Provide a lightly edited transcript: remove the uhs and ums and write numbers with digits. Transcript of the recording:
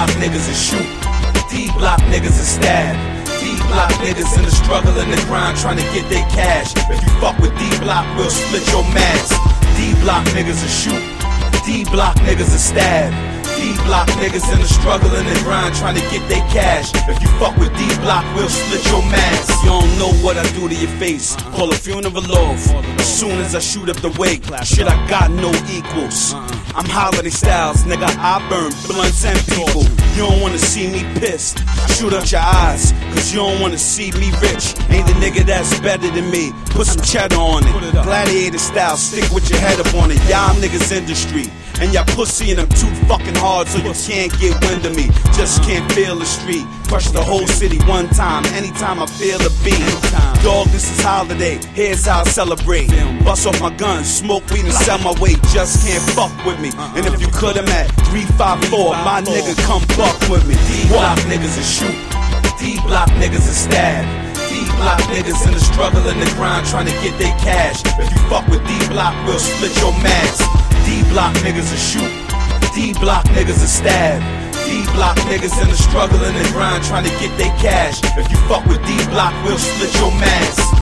D-block niggas is shoot. D-block niggas is stab. D-block niggas in the struggle and the grind trying to get their cash. If you fuck with D-block, we'll split your mask. D-block niggas is shoot. D-block niggas is stab. D-block niggas in the struggle and the grind trying to get their cash. If you fuck with D-block, we'll split your mask. You don't know what I do to your face. Call a funeral off as soon as I shoot up the wake. Shit, I got no equals. I'm Holiday Styles, nigga, I burn blunts and people. You don't wanna see me pissed, shoot out your eyes, cause you don't wanna see me rich. Ain't the nigga that's better than me, put some cheddar on it. Gladiator style, stick with your head up on it. Y'all niggas industry, and y'all pussy and I'm too fucking hard, so you can't get wind of me. Just can't feel the street, crush the whole city one time, anytime I feel a beat. Dog, this is holiday, here's how I celebrate. Bust off my gun, smoke weed and sell my weight. Just can't fuck with me, and if you could, I'm at 354, my nigga come fuck with me. D-block niggas is shoot, D-block niggas is stab. D-block niggas in the struggle and the grind trying to get their cash. If you fuck with D-block, we'll split your mask. D-block niggas is shoot, D-block niggas is stab. D-block niggas in the struggle and the grind trying to get their cash. If you fuck with D-block, we'll split your mask.